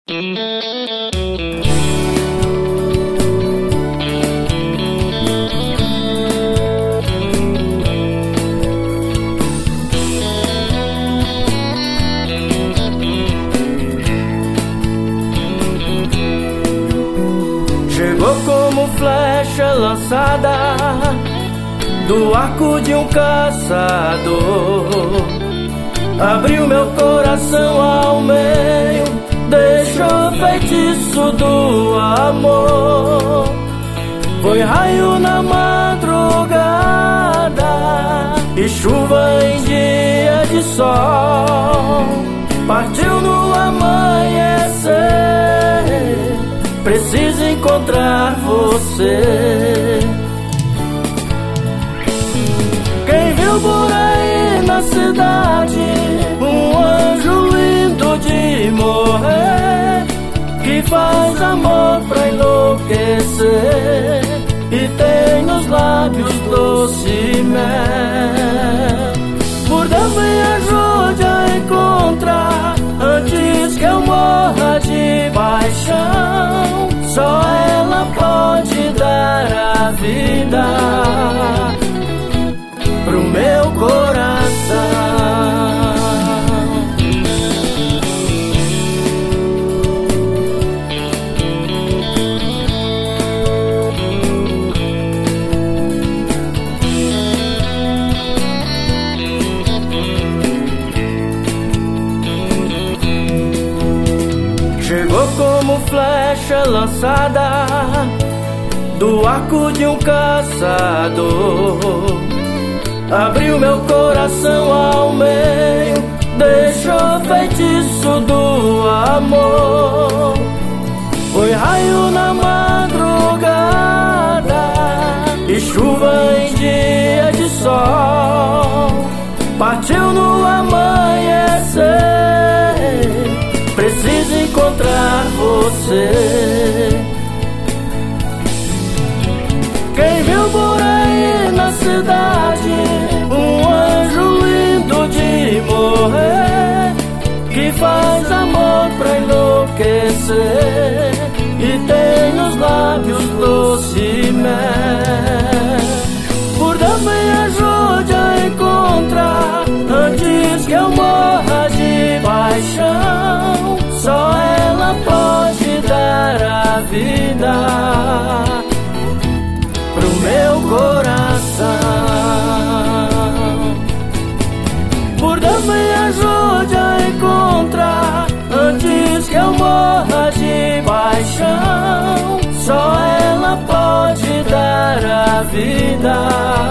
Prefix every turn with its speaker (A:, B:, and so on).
A: Chegou como flecha lançada do arco de um caçador, abriu meu coração ao meio, deixou feitiço do amor. Foi raio na madrugada e chuva em dia de sol. Partiu no amanhecer, preciso encontrar você. Quem viu por aí na cidade um anjo lindo de morrer, que faz amor pra enlouquecer e tem nos lábios doce mel. Por Deus, me ajude a encontrar antes que eu morra de paixão. Só ela pode dar a vida pro meu coração. Chegou como flecha lançada do arco de um caçador, abriu meu coração ao meio, deixou feitiço do amor. Foi raio na madrugada e chuva em dia de sol. Partiu no amanhecer, preciso encontrar você. Quem viu por aí na cidade um anjo lindo de morrer, que faz amor pra enlouquecer e tem nos lábios doce mel. Por Deus, me ajude a encontrar antes que eu morra de paixão. Só ela pode dar a vida pro meu coração. Por Deus, me ajude a encontrar antes que eu morra de paixão. Só ela pode dar a vida